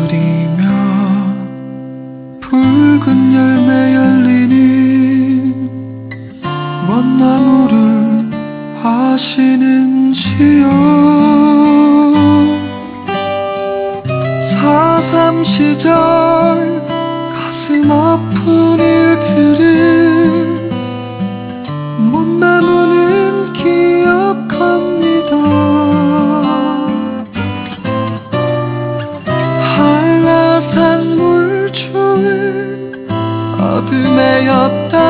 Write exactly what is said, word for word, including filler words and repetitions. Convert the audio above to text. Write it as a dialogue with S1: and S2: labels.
S1: 그리며 붉은 열매 열리는 먼 나무를 아시는지요. 사삼 시절 가슴 아픈 일들을 먼 나무는 기억합니다. 한라산 물주는 어둠에 였다.